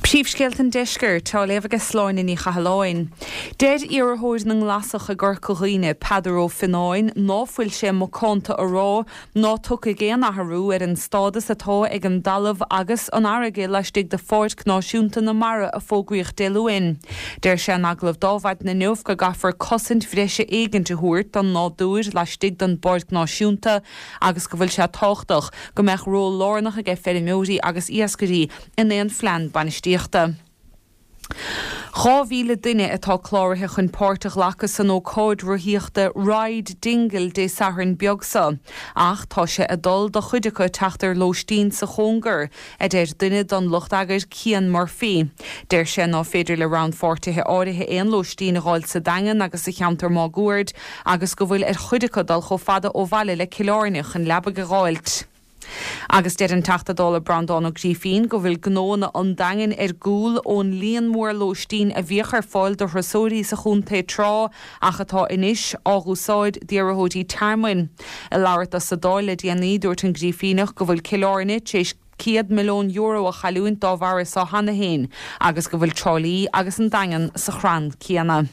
Príomhscéaltain deisceir tá léamh sláin in chahalláin. Dead iarthóid ng lasach a gur coghine padaró fináin, ná fuil sé mo conta a rá, ná tuca géan athrú an stádas atá ag an dalamh agus an airige leistigh de fáid cnáisiúnta na mara a fógraíoch déluin. Deir sé an aglah dámhaid na nuamh go gafar cosint phréise éigeanta thuairt don nádúir leistigh don bord cnáisiúnta agus go bhfuil sé táchtach go meach ró lárnach a ggé ferimóí agus iascarí in éon phlean banistíochta. Cháhíle duine atá chláirithe chun páirteach lachas san ó cóid ruthíochta Ride Dingle dé Saharan beagsa. Ach tá sé a dul do chuideacha teachtar lóistín sa chóngar a déir duine don lucht agur Cian Murphy. Déir sé ná féidir le ran fórtathe áirithe éon lóistín a gháil sa dagan agus a cheantar má gúirt agus go bhfuil ar chuideacha dul cho fada ó bhaile le ciláirnich an leaba go gáilt. Agus deir an $80 brandán ó grífín go bhfuil gnóna an dagan gúil ón líon mór lóistín a bhíochar fáil do thrasóirí sa chúnta trá ach atá inis ágúsáid díarthóidí termain. I labhairt a sa dáile déanaí dúirt an grífínach go bhfuil ciláirne tééis €100 million a chailún dá bhara sa hana héin agus go bhfuil trolaí agus an dagan sa chran cíanna.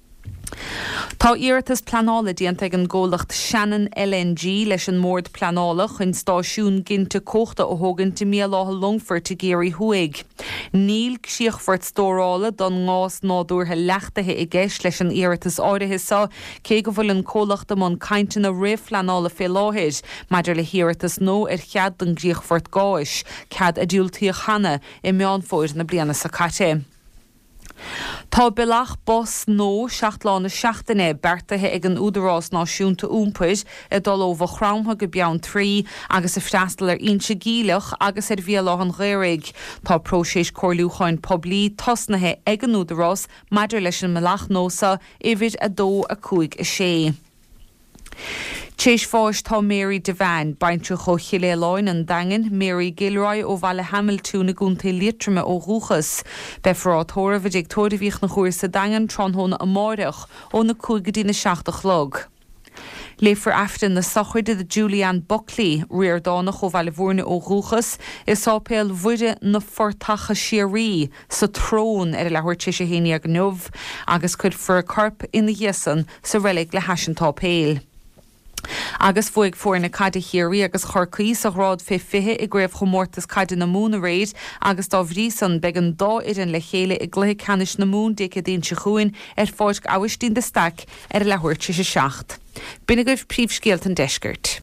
Tá iartas planála díanta an ggólacht Shannon LNG leis an mórd planála chun stáisiún ginnte cóchta ó thógan te míleátha Longford i géirí thuaig. Níl síochfort stórála don ngás nádúrtha leachtathe i gceist leis an iartas áirithe sa cé go bhfuil an cólachta món cainte na rih planála fé láthir, maidir le hiartas nó ar chead don gríochfort gáis, cead a dúiltíoch chana i meán fóir na bliana sa caite. Tá bilach bos nó seachtlána seachtaine bertathe ag an údarrás náisiúnta úmpaid i dul óbh chrámtha go beann trí agus a freastal ar inse gílech agus ar bhíalach an ghéirigh. Tá próséis cóirlúcháin poblí tosnathe ag an údarrás maidir leis an mbealach nósa ifid a 2.5. Téis fáis tá Mary Devan baintre cho chiléláin an dagan Mary Gilroy ó bhaile Hamiltún na gúnta lítrame ó rúchas. Befrátóra bhid ag tóirimhíoch na chuir sa dagan tronthóna a máireach ó na 15 log. Léifar aftan na sochuide de Julianne Buckley riardánach ó bhaile bhórna ó rúchas is ápéal bhuide na fortacha siarí sa trón ar a lehuiirte sé héine ag nuamh agus chud fur carp ina dhéasan sa relic le haisintá péil. Agus fuig fuair na caide hirí agus chorcaí sa rád fé fithe i gréibh chomórtas caide na múna réid agus dá bhrísan beag an dá idir le chéile i gluthe canis na mún déca daon se chuin ar fáid áhaistín de staic ar a lehuiirte sé seacht. Bina goibh príomhscéaltain deisceart.